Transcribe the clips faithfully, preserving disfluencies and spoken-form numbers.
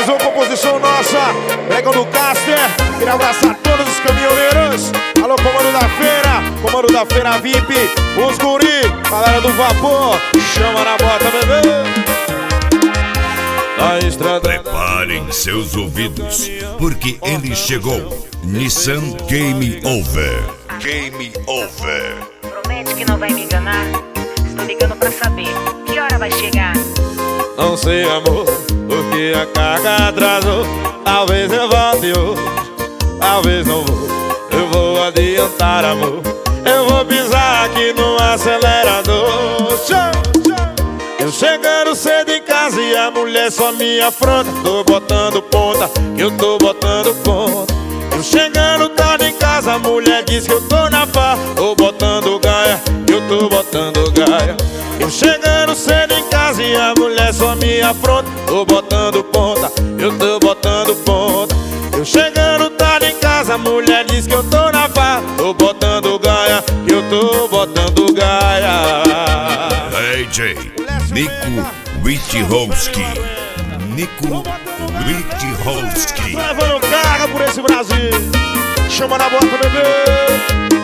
Mais uma composição nossa, Pregão do Caster. Queria abraçar todos os caminhoneiros. Alô, comando da feira, comando da feira V I P, os guri, galera do vapor, chama na bota, bebê. Na estrada. Preparem seus ouvidos, porque ele chegou. Nissan Game Over. Game Over. Promete que não vai me enganar. Estou ligando pra saber que hora vai chegar. Não sei, amor, porque a carga atrasou. Talvez eu volte hoje, talvez não vou. Eu vou adiantar, amor. Eu vou pisar aqui no acelerador. Eu chegando cedo em casa e a mulher só me afronta. Tô botando ponta, que eu tô botando ponta. Eu chegando tarde em casa, a mulher diz que eu tô na farra. Tô botando gaia, que eu tô botando gaia. Eu chegando cedo em casa e a mulher só me afronta. Tô botando ponta, eu tô botando ponta. Eu chegando tarde em casa, a mulher diz que eu tô na farra. Tô botando gaia, que eu tô botando gaia. D J Nico Witchowski. Nico Witchowski. Levando carga por esse Brasil. Chama na bota, bebê.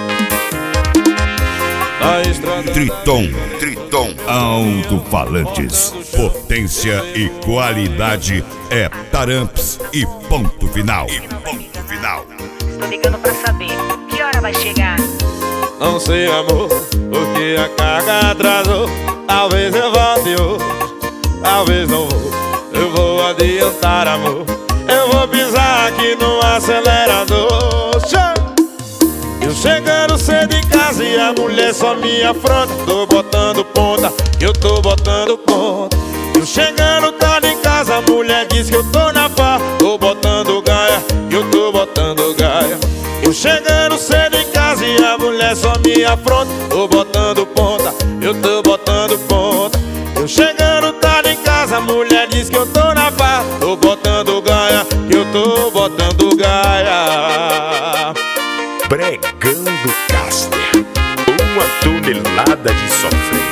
Na estrada. Triton, Triton Alto-falantes. Potência e qualidade é Taramps e ponto final. E ponto final. Estou ligando pra saber que hora vai chegar. Não sei, amor, porque a carga atrasou. Talvez eu volte hoje, talvez não vou. Eu vou adiantar, amor. Eu vou pisar aqui no acelerador. Eu chegando cedo em casa e a mulher só me afronta. Tô botando ponta, eu tô botando ponta. Eu chegando tarde em casa, a mulher diz que eu tô na farra. Tô botando gaia, eu tô botando gaia. Eu chegando cedo em casa e a mulher só me afronta. Tô botando ponta, eu tô botando ponta. Eu chegando tarde em casa, a mulher diz que eu tô na farra. Tô botando gaia, que eu tô botando gaia. Pregão do Caster, uma tonelada de sofrência.